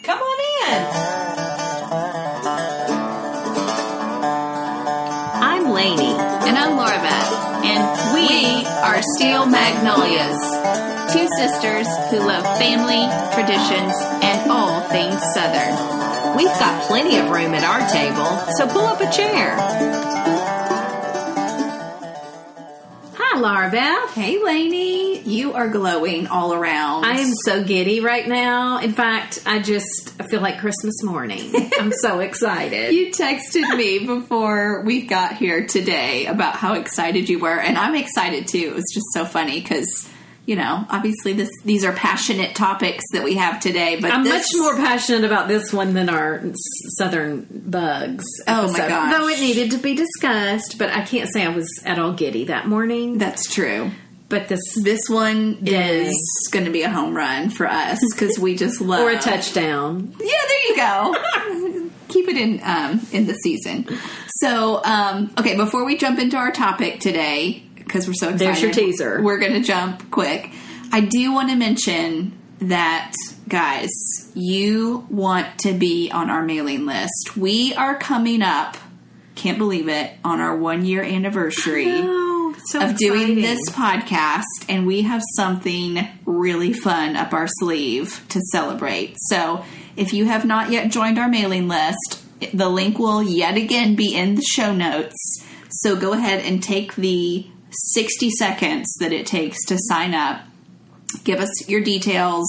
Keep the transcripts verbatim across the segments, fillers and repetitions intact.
Come on in. I'm Lainey. And I'm Laura Beth. And we are Steel Magnolias, two sisters who love family, traditions, and all things Southern. We've got plenty of room at our table, so pull up a chair. Hi, Laura Beth. Hey, Lainey. You are glowing all around. I am so giddy right now. In fact, I just I feel like Christmas morning. I'm so excited. You texted me before we got here today about how excited you were, and I'm excited too. It was just so funny because, you know, obviously this these are passionate topics that we have today. But I'm this, much more passionate about this one than our Southern bugs Oh, episode. my gosh. Though it needed to be discussed, but I can't say I was at all giddy that morning. That's true. But this This one Yay. is going to be a home run for us because we just love... or a touchdown. Yeah, there you go. Keep it in um, in the season. So, um, okay, before we jump into our topic today, because we're so excited. There's your teaser. We're going to jump quick. I do want to mention that, guys, you want to be on our mailing list. We are coming up, can't believe it, on our one-year anniversary Oh, so of doing exciting. this podcast, and we have something really fun up our sleeve to celebrate. So if you have not yet joined our mailing list, the link will yet again be in the show notes. So go ahead and take the sixty seconds that it takes to sign up. Give us your details,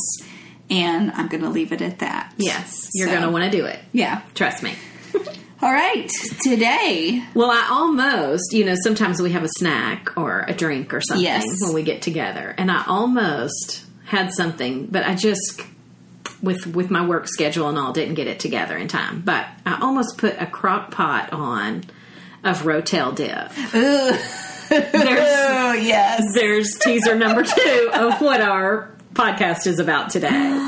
and I'm going to leave it at that. Yes, you're So, going to want to do it. Yeah. Trust me. All right. Today, Well, I almost, you know, sometimes we have a snack or a drink or something Yes. when we get together. And I almost had something, but I just, with with my work schedule and all, didn't get it together in time. But I almost put a crock pot on of Rotel dip. Ugh. There's, Oh, yes. there's teaser number two of what our podcast is about today.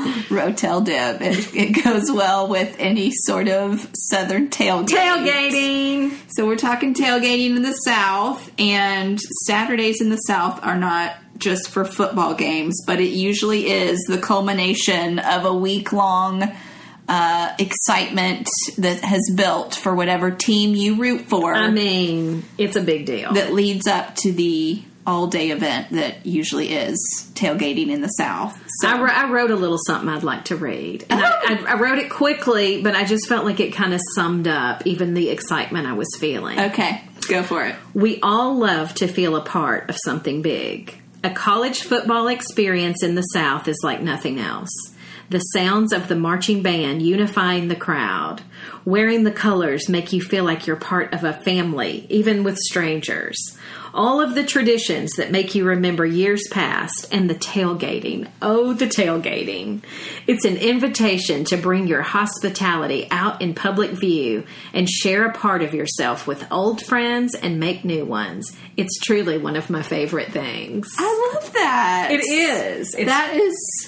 Rotel dip. It, it goes well with any sort of southern tailgate. Tailgating. So we're talking tailgating in the South, and Saturdays in the South are not just for football games, but it usually is the culmination of a week-long uh, excitement that has built for whatever team you root for. I mean, it's a big deal. that leads up to the all-day event that usually is tailgating in the South. So I, I wrote a little something I'd like to read. And I, I, I wrote it quickly, but I just felt like it kind of summed up even the excitement I was feeling. okay, go for it. We all love to feel a part of something big. A college football experience in the South is like nothing else. The sounds of the marching band unifying the crowd. Wearing the colors make you feel like you're part of a family, even with strangers. All of the traditions that make you remember years past, and the tailgating. Oh, the tailgating. It's an invitation to bring your hospitality out in public view and share a part of yourself with old friends and make new ones. It's truly one of my favorite things. I love that. It is. It's, That is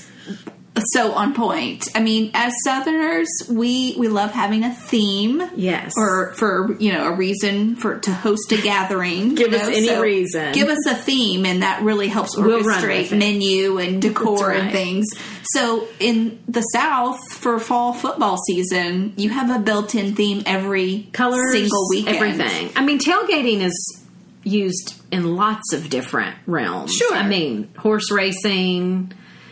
so on point. I mean, as Southerners, we we love having a theme. Yes. Or for, you know, a reason for to host a gathering. Give you us know? any So reason. Give us a theme, and that really helps We'll run orchestrate with it. menu and decor That's and right. things. So in the South, for fall football season, you have a built-in theme every colors, single weekend. everything. I mean, tailgating is used in lots of different realms. Sure. I mean, horse racing,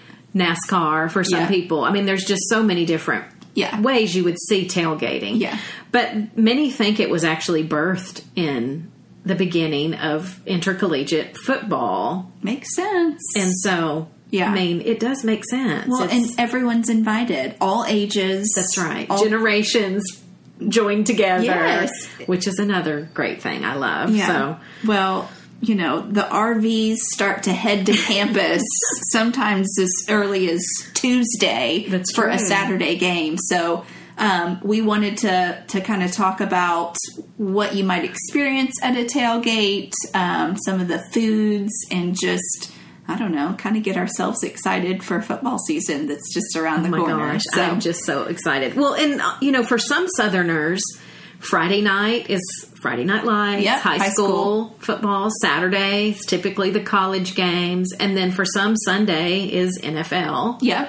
NASCAR for some Yeah. people. I mean, there's just so many different Yeah. ways you would see tailgating. Yeah. But many think it was actually birthed in the beginning of intercollegiate football. Makes sense. And so, Yeah. I mean, it does make sense. Well, It's- and everyone's invited. All ages. That's right. All- Generations joined together, Yes. which is another great thing I love. Yeah. So, Well, you know, the R Vs start to head to campus sometimes as early as Tuesday That's for a true. Saturday game. So um, we wanted to, to kind of talk about what you might experience at a tailgate, um, some of the foods, and just, I don't know, kind of get ourselves excited for football season that's just around the oh my corner. gosh, So I'm just so excited. Well, and, uh, you know, for some Southerners, Friday night is Friday Night Lights, Yep, high, high school, school. football. Saturday is typically the college games. And then for some, Sunday is N F L. Yep.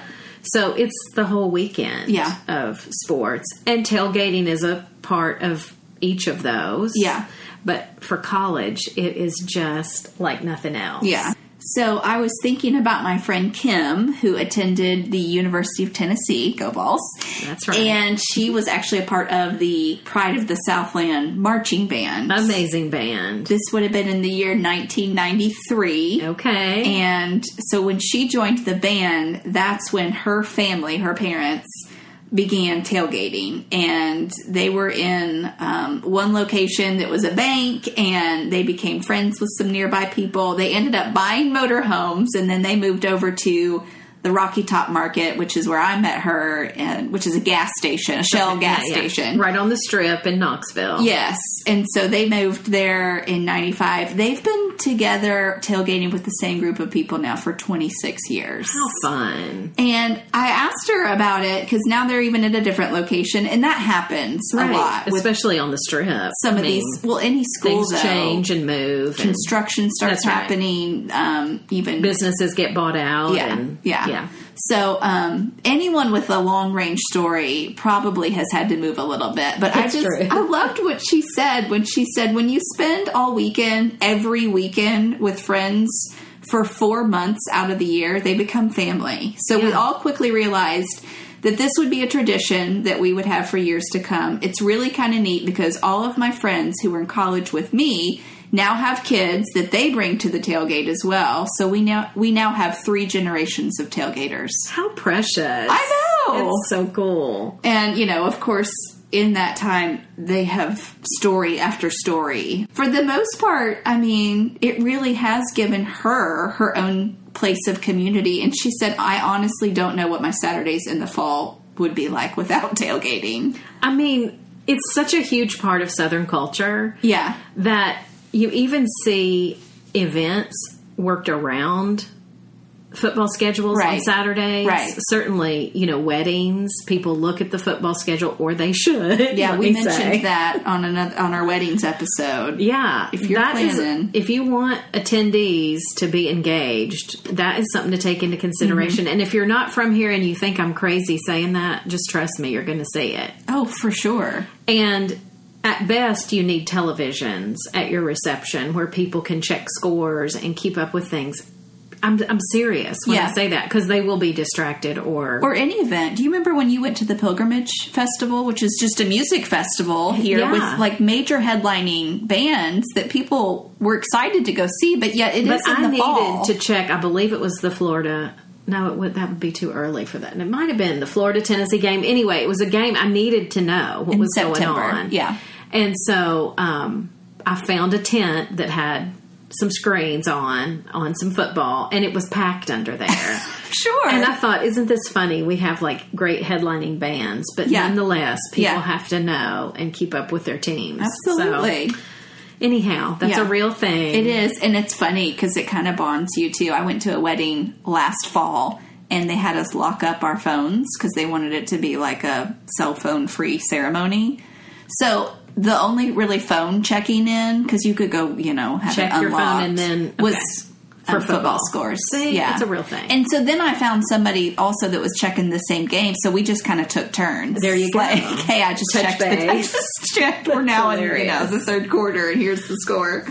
So it's the whole weekend Yeah. of sports. And tailgating is a part of each of those. Yeah. But for college, it is just like nothing else. Yeah. So I was thinking about my friend Kim, who attended the University of Tennessee, go Vols. That's right. And she was actually a part of the Pride of the Southland marching band. Amazing band. This would have been in the year nineteen ninety-three. Okay. And so when she joined the band, that's when her family, her parents, began tailgating. And they were in um, one location that was a bank, and they became friends with some nearby people. They ended up buying motorhomes, and then they moved over to the Rocky Top Market, which is where I met her, and which is a gas station, a Shell gas Yeah, yeah. station. Right on the strip in Knoxville. Yes. And so they moved there in ninety-five. They've been together tailgating with the same group of people now for twenty-six years. How fun. And I asked her about it because now they're even at a different location, and that happens Right. a lot. With Especially on the strip. some I of mean, these, well, any school, things though, change and move. And construction starts That's right. happening, um, even businesses get bought out. Yeah, And, yeah. yeah. So um, anyone with a long range story probably has had to move a little bit. But That's I just true. I loved what she said when she said when you spend all weekend, every weekend with friends for four months out of the year, they become family. So we Yeah. all quickly realized that this would be a tradition that we would have for years to come. It's really kind of neat because all of my friends who were in college with me now have kids that they bring to the tailgate as well. So we now we now have three generations of tailgaters. How precious. I know. It's so cool. And, you know, of course, in that time, they have story after story. For the most part, I mean, it really has given her her own place of community. And she said, I honestly don't know what my Saturdays in the fall would be like without tailgating. I mean, it's such a huge part of Southern culture Yeah. that you even see events worked around football schedules Right. on Saturdays. Right. Certainly, you know, weddings, people look at the football schedule, or they should. Yeah, let we me mentioned say. that on another, on our weddings episode. Yeah. If you're that is- planning. if you want attendees to be engaged, that is something to take into consideration. Mm-hmm. And if you're not from here and you think I'm crazy saying that, just trust me, you're going to see it. Oh, for sure. And at best, you need televisions at your reception where people can check scores and keep up with things. I'm, I'm serious when Yeah. I say that, because they will be distracted or... Or any event. Do you remember when you went to the Pilgrimage Festival, which is just a music festival here Yeah. with like major headlining bands that people were excited to go see, but yet it but is in I the needed fall. to check. I believe it was the Florida... No, it would, that would be too early for that. And it might have been the Florida-Tennessee game. Anyway, it was a game I needed to know what In was September, going on. yeah. And so um, I found a tent that had some screens on, on some football, and it was packed under there. Sure. And I thought, isn't this funny? We have like great headlining bands, but Yeah. nonetheless, people Yeah. have to know and keep up with their teams. Absolutely. So, anyhow, that's Yeah. a real thing. It is, and it's funny because it kind of bonds you too. I went to a wedding last fall, and they had us lock up our phones because they wanted it to be like a cell phone free ceremony. So the only really phone checking in, because you could go, you know, have Check it your phone unlocked, and then- was okay. for For football. football. scores. See, yeah, it's a real thing. And so then I found somebody also that was checking the same game, so we just kind of took turns. There you go. Like, hey, I just Touch checked. The, I base. just checked. We're now in you know hilarious. the third quarter, and here's the score.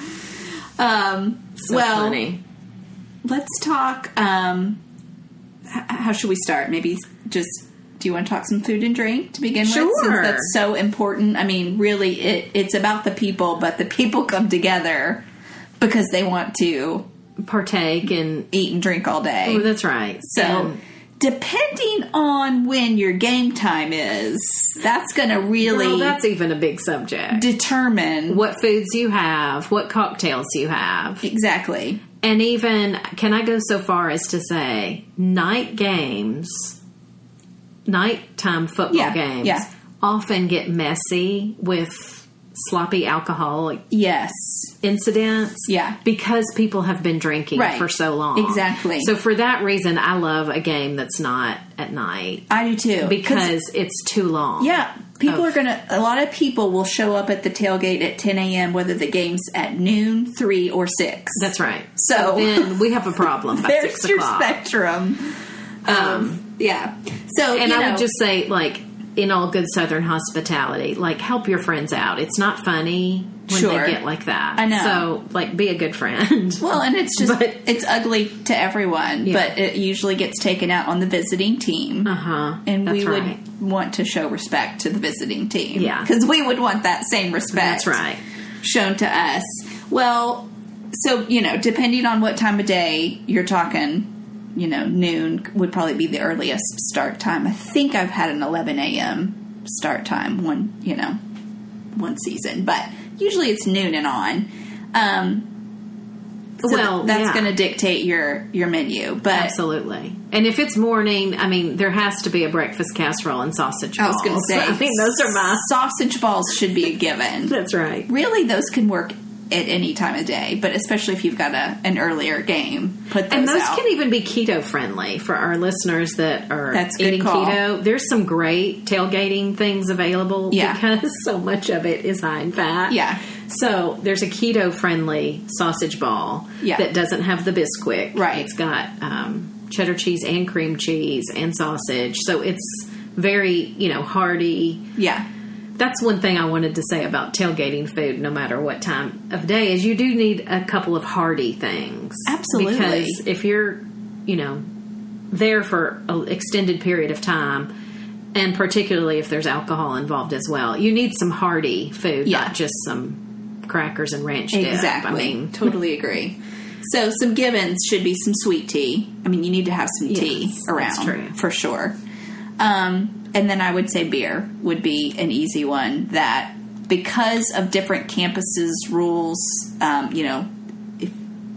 Um, So well, funny. let's talk. Um, h- how should we start? Maybe just. Do you want to talk some food and drink to begin Sure. with? Since that's so important. I mean, really, it, it's about the people, but the people come together because they want to Partake and... eat and drink all day. Oh, that's right. So, And- depending on when your game time is, that's going to really Girl, that's even a big subject. determine What foods you have, what cocktails you have. exactly. And even, can I go so far as to say, night games, nighttime football Yeah, games, yeah. often get messy with sloppy alcoholic Yes. incidents. Yeah. Because people have been drinking Right. for so long. Exactly. So for that reason, I love a game that's not at night. I do too. Because it's too long. Yeah, people of- are going to, a lot of people will show up at the tailgate at ten a.m., whether the game's at noon, three, or six. That's right. So- then we have a problem by There's six your o'clock. spectrum. Um, Yeah. So, And you I know, would just say, like, in all good Southern hospitality, like, help your friends out. It's not funny when Sure. they get like that. I know. So, like, be a good friend. well, and it's just, But- it's ugly to everyone, Yeah. but it usually gets taken out on the visiting team. Uh-huh. And That's we right. would want to show respect to the visiting team. Yeah. Because we would want that same respect That's right. shown to us. Well, so, you know, depending on what time of day you're talking, you know, noon would probably be the earliest start time. I think I've had an eleven a.m. start time one, you know, one season. But usually it's noon and on. Um, so Well, th- that's yeah. going to dictate your, your menu. But Absolutely. And if it's morning, I mean, there has to be a breakfast casserole and sausage I balls. was going to say, I think those are my... sausage balls should be a given. That's right. Really, those can work at any time of day, but especially if you've got a an earlier game, put those And those out. can even be keto friendly for our listeners that are That's a good eating call. keto. There's some great tailgating things available Yeah. because so much of it is high in fat. Yeah. So there's a keto friendly sausage ball Yeah. that doesn't have the Bisquick. Right. It's got um, cheddar cheese and cream cheese and sausage. So it's very, you know, hearty. yeah, That's one thing I wanted to say about tailgating food, no matter what time of day, is you do need a couple of hearty things. Absolutely. Because if you're, you know, there for an extended period of time, and particularly if there's alcohol involved as well, you need some hearty food, Yeah. not just some crackers and ranch dip. exactly. I mean, Totally agree. So some givens should be some sweet tea. I mean, you need to have some tea Yes, around that's true. for sure. Um, and then I would say beer would be an easy one that, because of different campuses' rules, um, you know, if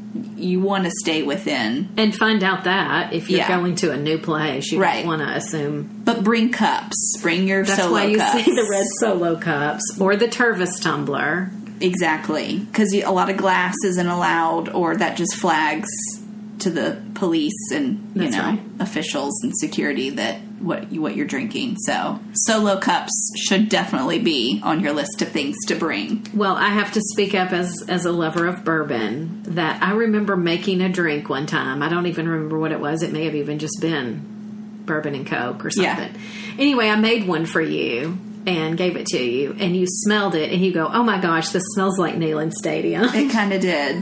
you want to stay within, and find out that if you're Yeah. going to a new place, you Right. don't want to assume. but bring cups, bring your That's solo why you cups. see the red Solo cups or the Tervis tumbler. Exactly, because a lot of glass isn't allowed, or that just flags to the police and you That's know right. officials and security that what you, what you're drinking. So solo cups should definitely be on your list of things to bring. Well, I have to speak up as as a lover of bourbon that I remember making a drink one time. I don't even remember what it was. It may have even just been bourbon and Coke or Yeah. something. Anyway, I made one for you and gave it to you, and you smelled it, and you go, "Oh my gosh, this smells like Neyland Stadium." It kind of did.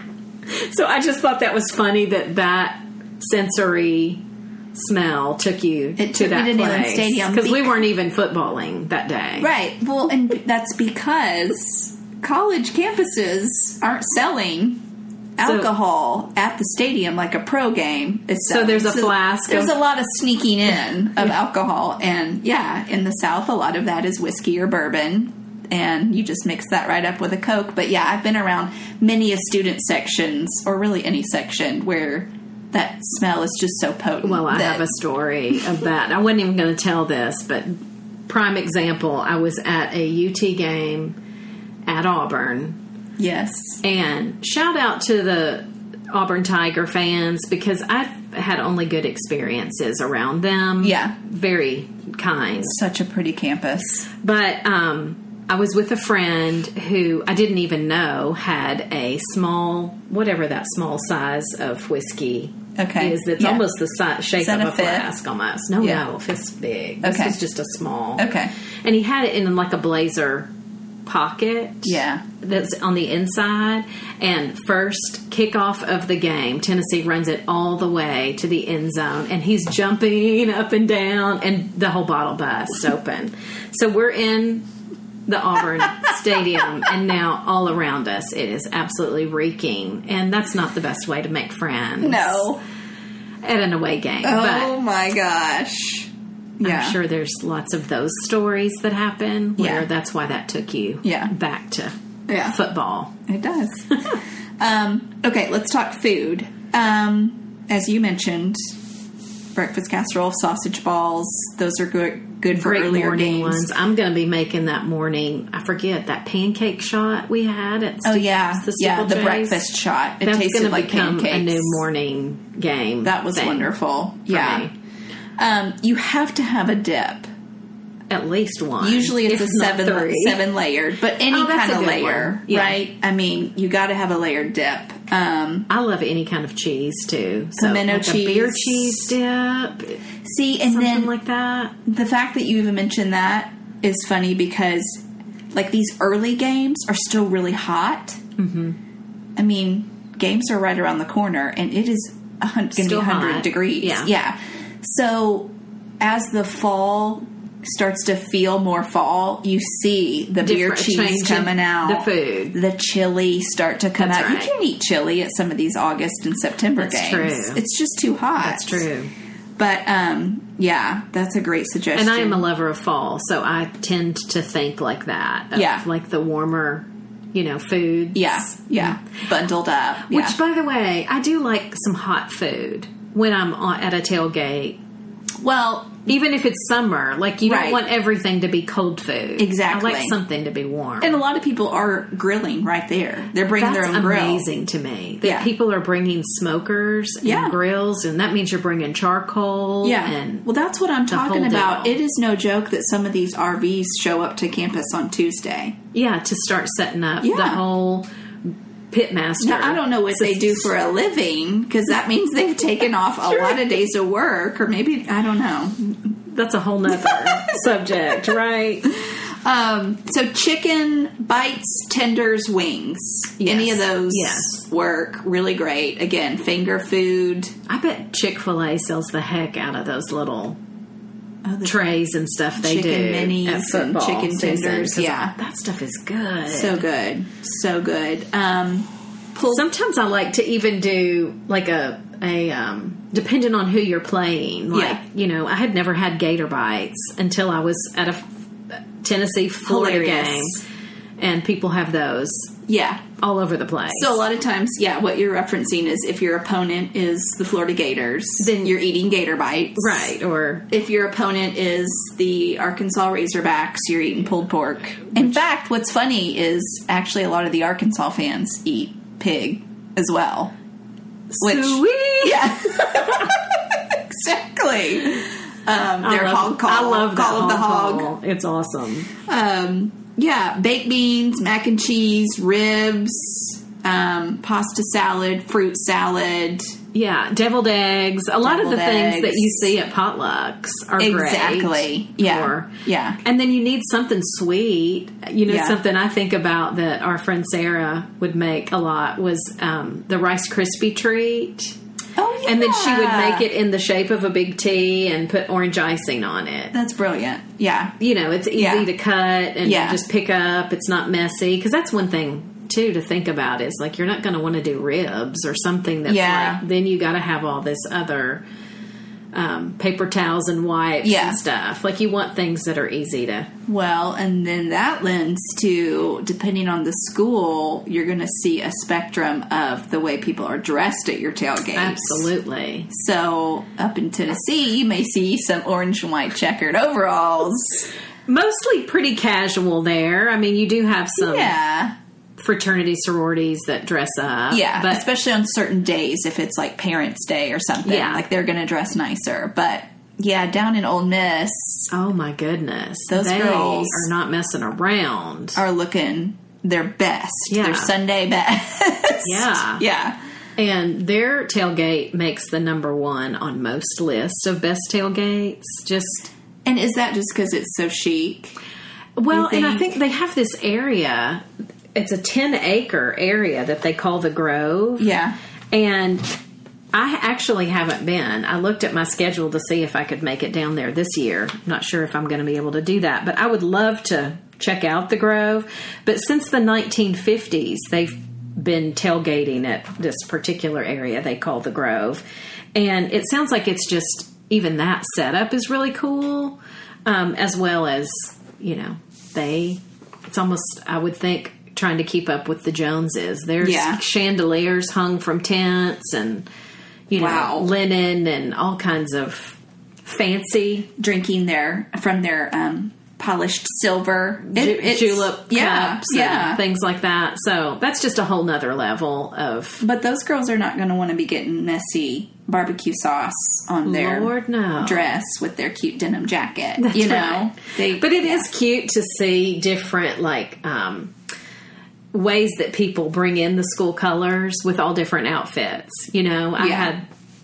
So I just thought that was funny that that sensory smell took you It to took me that to Neyland place Stadium because we bec- weren't even footballing that day. Right. Well, and b- that's because college campuses aren't selling alcohol at the stadium like a pro game is So selling. there's a flask There's of- a lot of sneaking in of alcohol, and yeah, in the South, a lot of that is whiskey or bourbon, and you just mix that right up with a Coke. But yeah, I've been around many a student sections, or really any section, where that smell is just so potent. Well, I that- have a story of that. I wasn't even going to tell this, but prime example, I was at a U T game at Auburn, yes, and shout out to the Auburn Tiger fans because I've had only good experiences around them. Yeah. Very kind. such a pretty campus. But um, I was with a friend who I didn't even know had a small, whatever that small size of whiskey Okay. is. That's Yeah. almost the si- shape Is that of a a fifth? flask almost. No, Yeah. no, fifth's big. This Okay. was just a small. Okay. And he had it in like a blazer pocket. Yeah. That's on the inside. And first kickoff of the game, Tennessee runs it all the way to the end zone, and he's jumping up and down, and the whole bottle busts open. So we're in the Auburn Stadium, and now all around us it is absolutely reeking, and that's not the best way to make friends. No. At an away game. Oh But my gosh. Yeah. I'm sure there's lots of those stories that happen where Yeah. that's why that took you Yeah. back to Yeah. football. It does. um, okay, let's talk food. Um, as you mentioned, breakfast casserole, sausage balls, those are good good for Great earlier morning games. ones. I'm going to be making that morning. I forget that pancake shot we had at Oh Ste- yeah, the yeah, the Steeplechase. breakfast shot. It That's tasted going to like become pancakes. a new morning game. That was thing wonderful. for Yeah. me. Um, you have to have a dip. At least one. Usually it's if a not seven three. seven layered, but any Oh, that's kind a of good layer, one. Yeah. right? I mean, you got to have a layered dip. Um, I love any kind of cheese too. So Pimento like cheese. a beer cheese dip, see, and something then like that. the fact that you even mentioned that is funny because, like, these early games are still really hot. Mm-hmm. I mean, games are right around the corner, and it is going to be one hundred hot. degrees. Yeah. yeah. So as the fall starts to feel more fall, you see the beer Different cheese change in coming out, the food, the chili start to come That's out. right. You can't eat chili at some of these August and September That's games. true. It's just too hot. That's true. But um, yeah, that's a great suggestion. And I am a lover of fall, so I tend to think like that. Of Yeah. like the warmer, you know, foods. Yeah, yeah, bundled up. Which, yeah. by the way, I do like some hot food when I'm on, at a tailgate. Well, Even if it's summer, like you Right. don't want everything to be cold food. Exactly. I like something to be warm. and a lot of people are grilling right there. They're bringing That's their own grill. amazing to me. That Yeah. people are bringing smokers and Yeah. grills, and that means you're bringing charcoal. Yeah. And Well, that's what I'm talking whole about. deal. It is no joke that some of these R Vs show up to campus on Tuesday. yeah, to start setting up Yeah. the whole pitmaster. Now, I don't know what they do for a living because that means they've taken off a lot of days of work, or maybe, I don't know. That's a whole nother subject, right? Um, so chicken bites, tenders, wings. Yes. Any of those Yes. work really great. Again, finger food. I bet Chick-fil-A sells the heck out of those little Oh, the trays and stuff they Chicken do minis at and football chicken season, tenders, 'cause yeah. that stuff is good. So good. So good. Um, pulled, Sometimes I like to even do like a a um, depending on who you're playing. Like Yeah. you know, I had never had Gator Bites until I was at a Tennessee Florida Hilarious. game, and people have those yeah. all over the place. So a lot of times, yeah, what you're referencing is if your opponent is the Florida Gators, Then- you're eating Gator Bites. right, or If your opponent is the Arkansas Razorbacks, you're eating pulled pork. In fact, what's funny is actually a lot of the Arkansas fans eat pig as well. Which, Sweet. yeah, exactly. Um, I their love, hog call, I love that call of the hog. call. It's awesome. Um, yeah, baked beans, mac and cheese, ribs, um, pasta salad, fruit salad. Yeah, deviled eggs. A lot of the Deviled things that eggs. you see at potlucks are great. Exactly. Yeah. Or- Yeah. And then you need something sweet. You know, Yeah. something I think about that our friend Sarah would make a lot was um, the Rice Krispie treat. Oh, yeah. And then she would make it in the shape of a big T and put orange icing on it. That's brilliant. Yeah. You know, it's easy Yeah. to cut and Yeah. just pick up. It's not messy. Because that's one thing, too, to think about is like you're not going to want to do ribs or something that's Yeah. like, then you got to have all this other um, paper towels and wipes Yeah. and stuff. Like you want things that are easy to. Well, and then that lends to, depending on the school, you're going to see a spectrum of the way people are dressed at your tailgates. Absolutely. So, up in Tennessee, you may see some orange and white checkered overalls. Mostly pretty casual there. I mean, you do have some Yeah. fraternity sororities that dress up. Yeah, But especially on certain days, if it's like Parents' Day or something, Yeah. like they're going to dress nicer. But yeah, down in Ole Miss oh my goodness. Those they girls are not messing around. are looking their best. Yeah. Their Sunday best. Yeah. Yeah. And their tailgate makes the number one on most lists of best tailgates. Just And is that just because it's so chic? well, You and I think? think they have this area. It's a ten acre area that they call the Grove. Yeah. And I actually haven't been. I looked at my schedule to see if I could make it down there this year. Not sure if I'm going to be able to do that, but I would love to check out the Grove. But since the nineteen fifties, they've been tailgating at this particular area they call the Grove. And it sounds like it's just, even that setup is really cool, um, as well as, you know, they, it's almost, I would think, trying to keep up with the Joneses. There's Yeah. chandeliers hung from tents and, you know, Wow. linen and all kinds of fancy Drinking their from their um, polished silver ju- It- it's- julep yeah, cups yeah. and things like that. So that's just a whole nother level of, But those girls are not going to want to be getting messy barbecue sauce on their Lord, no. dress with their cute denim jacket. That's you know, right. they, But it is yeah. cute to see different, like, um, ways that people bring in the school colors with all different outfits. You know, I Yeah. had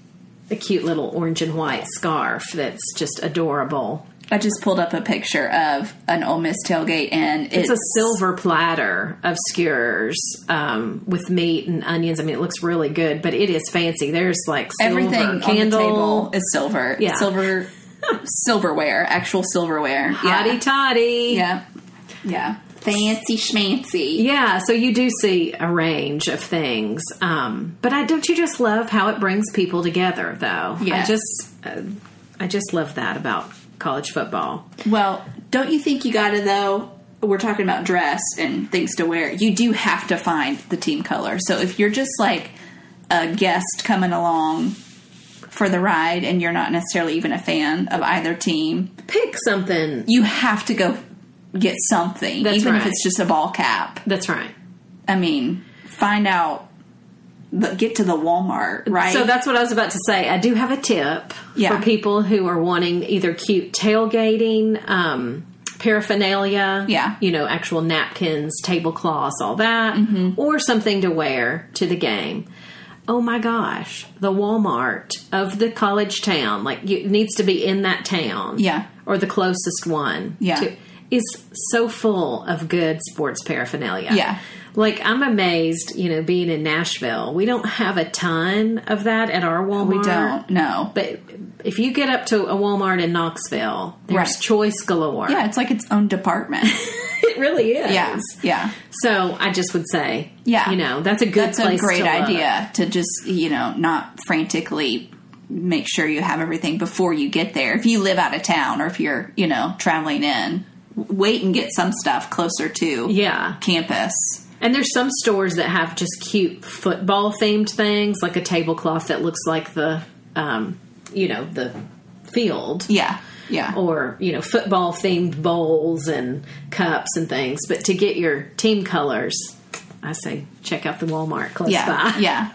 a cute little orange and white scarf that's just adorable. I just pulled up a picture of an Ole Miss tailgate, and it's, It's a silver platter of skewers um, with meat and onions. I mean, it looks really good, but it is fancy. There's like silver everything candle. on the table is silver. Yeah. Silver, silverware, actual silverware. Hotty Yeah. toddy. Yeah. Yeah. Fancy schmancy. Yeah, so you do see a range of things. Um, but I don't you just love how it brings people together, though? Yes. I just, uh, I just love that about college football. Well, don't you think you gotta, though? We're talking about dress and things to wear. You do have to find the team color. So if you're just like a guest coming along for the ride and you're not necessarily even a fan of either team, Pick something. you have to go get something, That's even if right. it's just a ball cap. That's right. I mean, find out, the, get to the Walmart, right? So that's what I was about to say. I do have a tip Yeah. for people who are wanting either cute tailgating um, paraphernalia, Yeah. you know, actual napkins, tablecloths, all that, Mm-hmm. or something to wear to the game. Oh my gosh, the Walmart of the college town, like you, it needs to be in that town, Yeah. or the closest one, Yeah. to, is so full of good sports paraphernalia. Yeah. Like, I'm amazed, you know, being in Nashville, we don't have a ton of that at our Walmart. we don't, no. But if you get up to a Walmart in Knoxville, there's Right. choice galore. Yeah, it's like its own department. It really is. Yeah, yeah. So I just would say, Yeah. you know, that's a good That's a place great to look. idea to just, you know, not frantically make sure you have everything before you get there. If you live out of town or if you're, you know, traveling in, wait and get some stuff closer to Yeah. campus. And there's some stores that have just cute football themed things, like a tablecloth that looks like the, um, you know, the field. Yeah, yeah. Or, you know, football themed bowls and cups and things. But to get your team colors, I say check out the Walmart close Yeah, by. yeah.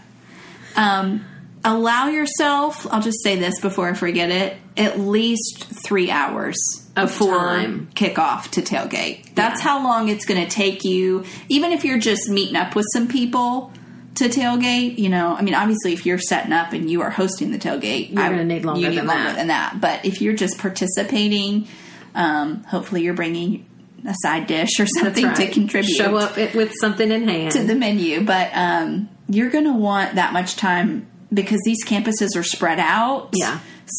Um, allow yourself, I'll just say this before I forget it, at least three hours Of before time. kickoff to tailgate. That's Yeah. how long it's going to take you, even if you're just meeting up with some people to tailgate. You know, I mean, obviously, if you're setting up and you are hosting the tailgate, You're I- gonna need longer you need than longer that. than that. But if you're just participating, um, hopefully you're bringing a side dish or something That's right. to contribute Show up it- with something in hand. to the menu, but um, you're going to want that much time because these campuses are spread out. Yeah.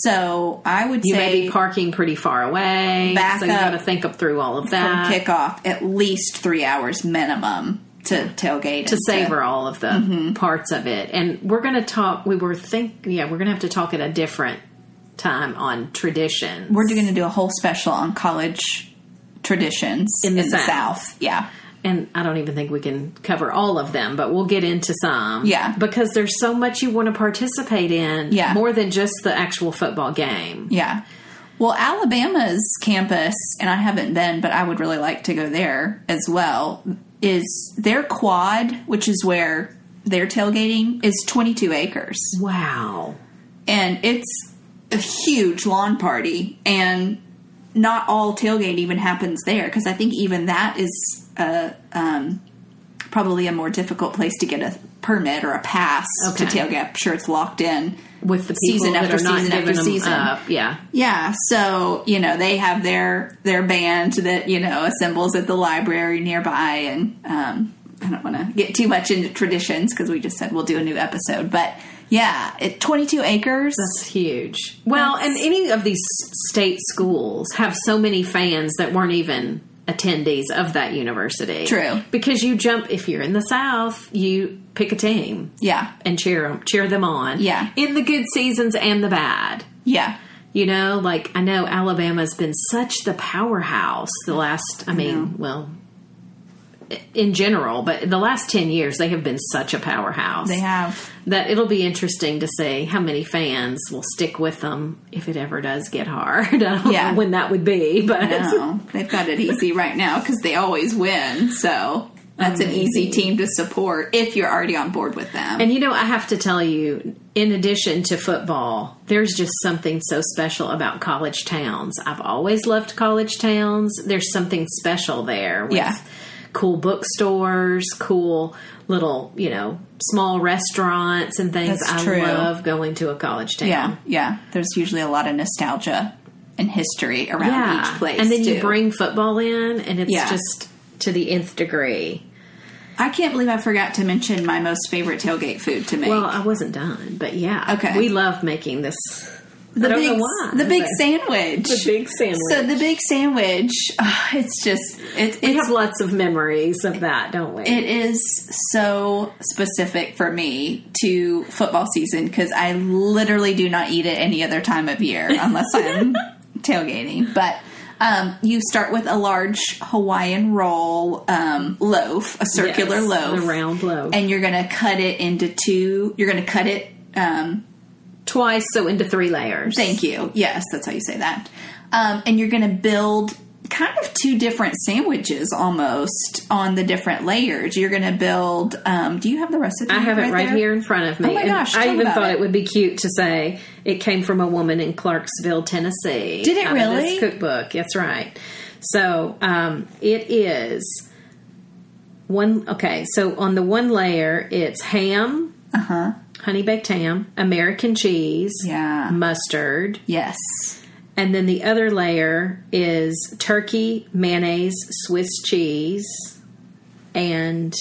So I would You say may be parking pretty far away, Back so you up got to think up through all of from that kickoff at least three hours minimum to tailgate to and savor all of the Mm-hmm. parts of it. And we're going to talk. We were think, yeah, we're going to have to talk at a different time on traditions. We're going to do a whole special on college traditions In the South. Yeah. And I don't even think we can cover all of them, but we'll get into some. Yeah. Because there's so much you want to participate in, Yeah. more than just the actual football game. Yeah. Well, Alabama's campus, and I haven't been, but I would really like to go there as well, is their quad, which is where they're tailgating, is twenty-two acres. Wow. And it's a huge lawn party, and not all tailgate even happens there, because I think even that is a, um, probably a more difficult place to get a permit or a pass Okay. to tailgate. I'm sure it's locked in. With the people Season that after are not season giving after them season. up. Yeah. Yeah, so, you know, they have their their band that, you know, assembles at the library nearby, and um, I don't want to get too much into traditions because we just said we'll do a new episode, but yeah, it, twenty-two acres. That's huge. Well, That's- and any of these state schools have so many fans that weren't even attendees of that university. True. Because you jump, if you're in the South, you pick a team Yeah, and cheer them, cheer them on. Yeah. In the good seasons and the bad. yeah, You know, like, I know Alabama's been such the powerhouse the last, I mean, know. well, in general, but the last ten years, they have been such a powerhouse. they have. That it'll be interesting to see how many fans will stick with them if it ever does get hard. I don't Yeah. know when that would be, but No, they've got it easy right now because they always win, so that's an easy team to support if you're already on board with them. and you know, I have to tell you, in addition to football, there's just something so special about college towns. I've always loved college towns. There's something special there with Yeah. cool bookstores, cool little, you know, small restaurants and things. That's I true. love going to a college town. Yeah, yeah. There's usually a lot of nostalgia and history around Yeah. each place. And then too. you bring football in, and it's Yeah. just to the nth degree. I can't believe I forgot to mention my most favorite tailgate food to make. Well, I wasn't done, but yeah. Okay. We love making this. the I don't big, know why. the big but sandwich. The big sandwich. So the big sandwich, uh, it's just it, we it's have lots of memories of that, don't we? it is so specific for me to football season because I literally do not eat it any other time of year unless I'm tailgating. But um, you start with a large Hawaiian roll um, loaf, a circular Yes, loaf, the round loaf. and you're going to cut it into two. You're going to cut it. Um, Twice, so into three layers. Thank you. Yes, that's how you say that. Um, and you're going to build kind of two different sandwiches almost on the different layers. You're going to build. Um, do you have the recipe? I have it right there? here in front of me. Oh my And gosh, I tell even about thought it. it would be cute to say it came from a woman in Clarksville, Tennessee. Did it out of really? this cookbook. That's right. So um, it is one. Okay, so on the one layer, it's ham, Uh huh. honey baked ham, American cheese, Yeah. mustard, Yes. and then the other layer is turkey, mayonnaise, Swiss cheese, and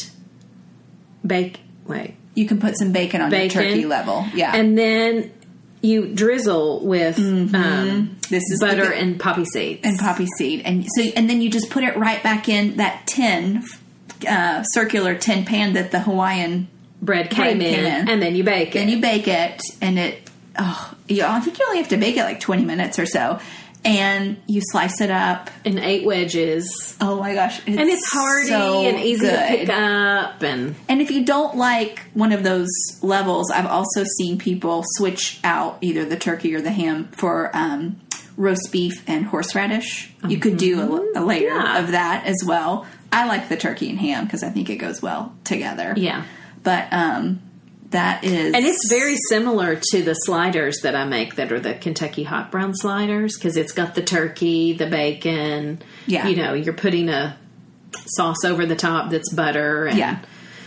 bake. Wait. You can put some bacon on Bacon. your turkey level. Yeah. And then you drizzle with um, This is the butter good- and poppy seeds. and poppy seed, and so and then you just put it right back in that tin, uh, circular tin pan that the Hawaiian. bread came, bread in, came in. and then you bake Then it. you bake it, and it. Oh, you, I think you only have to bake it like twenty minutes or so, and you slice it up. in eight wedges. Oh my gosh! It's And it's hearty so and easy good. to pick up. And And if you don't like one of those levels, I've also seen people switch out either the turkey or the ham for um, roast beef and horseradish. You could do a, a layer Yeah. of that as well. I like the turkey and ham because I think it goes well together. yeah. But um, that is, And it's very similar to the sliders that I make that are the Kentucky hot brown sliders because it's got the turkey, the bacon. Yeah. You know, you're putting a sauce over the top that's butter. And, Yeah.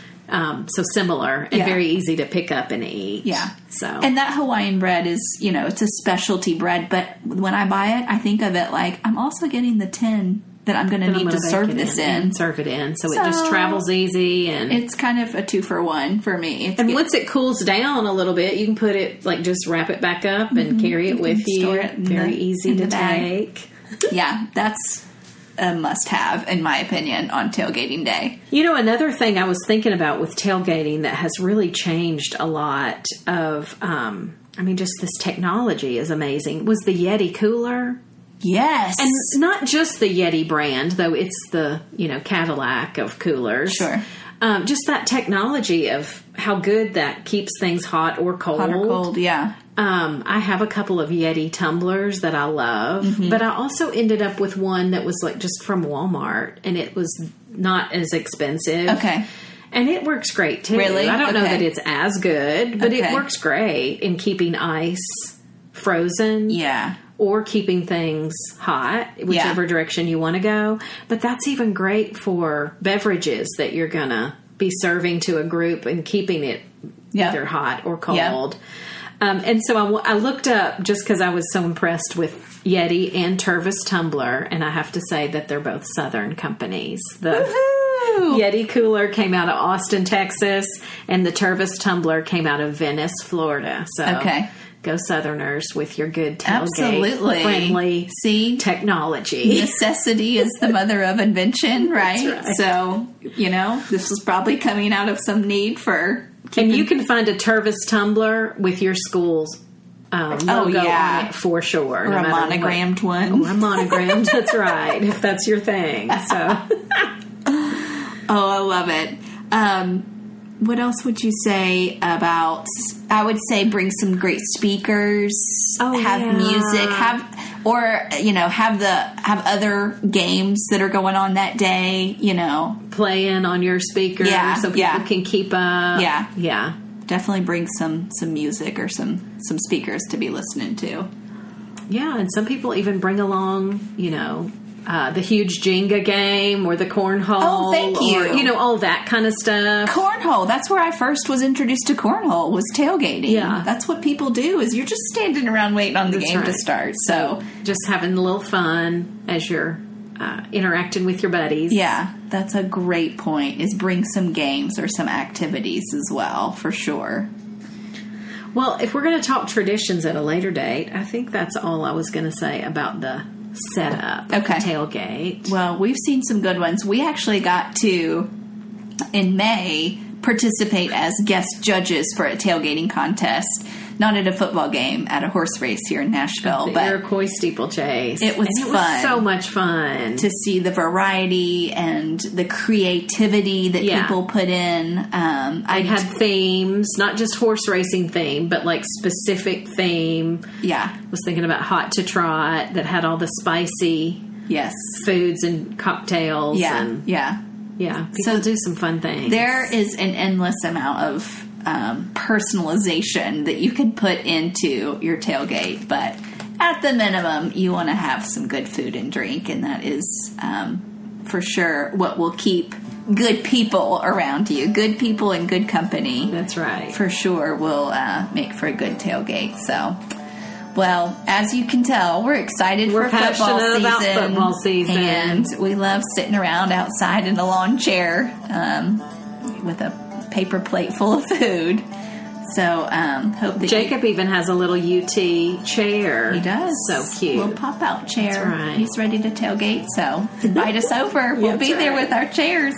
Um, so similar and Yeah. very easy to pick up and eat. Yeah. So And that Hawaiian bread is, you know, it's a specialty bread, but when I buy it, I think of it like I'm also getting the tin that I'm going to then I'm need to gonna serve bake it this in in. and serve it in, so, it So, just travels easy. And It's kind of a two for one for me. It's and good. once it cools down a little bit, you can put it like just wrap it back up and carry it You with can you. store it in Very the- easy in to the bag. take. Yeah, that's a must have, in my opinion, on tailgating day. You know, another thing I was thinking about with tailgating that has really changed a lot of, um, I mean, just this technology is amazing, was the Yeti cooler. Yes. And not just the Yeti brand, though it's the, you know, Cadillac of coolers. Sure. Um, just that technology of how good that keeps things hot or cold. hot or cold, yeah. Um, I have a couple of Yeti tumblers that I love, Mm-hmm. but I also ended up with one that was like just from Walmart, and it was not as expensive. Okay. And it works great too. Really? I don't know Okay. that it's as good, but it Okay. works great in keeping ice frozen. Yeah. Or keeping things hot, whichever Yeah. direction you want to go. But that's even great for beverages that you're going to be serving to a group and keeping it Yeah. either hot or Yeah. cold. Um, and so I, w- I looked up just because I was so impressed with Yeti and Tervis Tumbler, and I have to say that they're both Southern companies. The Woohoo! Yeti cooler came out of Austin, Texas, and the Tervis Tumbler came out of Venice, Florida. So Okay. go Southerners with your good tailgate Absolutely. friendly See? technology. Necessity is the mother of invention, right? right. So, you know, this was probably coming out of some need for And you can find a Tervis tumbler with your school's um, Oh, logo yeah. on it for sure. or no a matter what. monogrammed one. Or a monogrammed, that's right, if that's your thing. So Oh, I love it. Um, what else would you say about? I would say bring some great speakers. Oh, have yeah. music. Have or you know have the have other games that are going on that day. You know, playing on your speaker Yeah, so people yeah. can keep up. Yeah. Yeah. definitely bring some some music or some some speakers to be listening to. Yeah, and some people even bring along, you know, uh, the huge Jenga game or the cornhole. Oh, thank you. Or, you know, all that kind of stuff. Cornhole. That's where I first was introduced to cornhole, was tailgating. Yeah. That's what people do, is you're just standing around waiting on the That's game right. to start. So, just having a little fun as you're uh, interacting with your buddies. yeah, that's a great point, is bring some games or some activities as well, for sure. Well, if we're going to talk traditions at a later date, I think that's all I was going to say about the setup. Okay. The tailgate. Well, we've seen some good ones. We actually got to, in May, participate as guest judges for a tailgating contest. Not at a football game, at a horse race here in Nashville. The but Iroquois steeplechase. It was and it fun. was so much fun. to see the variety and the creativity that Yeah. people put in. Um, I I had themes, not just horse racing theme, but like specific theme. yeah, I was thinking about Hot to Trot that had all the spicy yes, foods and cocktails. yeah, and yeah. yeah, people So do some fun things. There is an endless amount of um, personalization that you can put into your tailgate, but at the minimum, you want to have some good food and drink, and that is um, for sure what will keep good people around you. Good people and good company. That's right. For sure will uh, make for a good tailgate. So, well, as you can tell, we're excited We're for football passionate season. about football season. And we love sitting around outside in a lawn chair um, with a paper plate full of food. So, um, hope that Jacob even has a little U T chair. he does. So cute. Little pop-out chair. That's right. He's ready to tailgate, so invite us over. We'll That's be there right. with our chairs.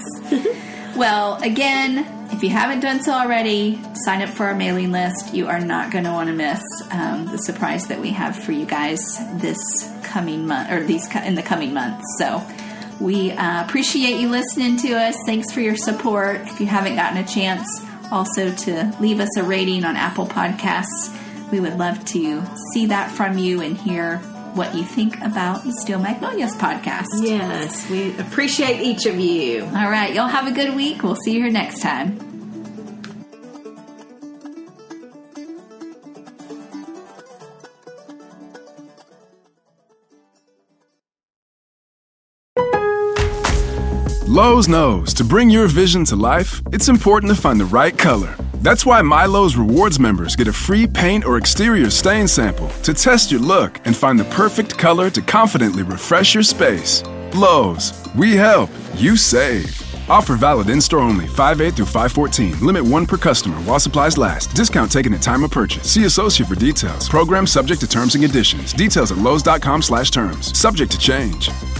Well, again, if you haven't done so already, sign up for our mailing list. You are not going to want to miss um, the surprise that we have for you guys this coming month, or these co- in the coming months. So we uh, appreciate you listening to us. Thanks for your support. If you haven't gotten a chance also to leave us a rating on Apple Podcasts, we would love to see that from you and hear what you think about the Steel Magnolias podcast. Yes, we appreciate each of you. All right, y'all have a good week. We'll see you here next time. Lowe's knows to bring your vision to life, it's important to find the right color. That's why MyLowe's Rewards members get a free paint or exterior stain sample to test your look and find the perfect color to confidently refresh your space. Lowe's, we help, you save. Offer valid in-store only, five eight through five fourteen. Limit one per customer while supplies last. Discount taken at time of purchase. See associate for details. Program subject to terms and conditions. Details at lowes dot com slash terms. Subject to change.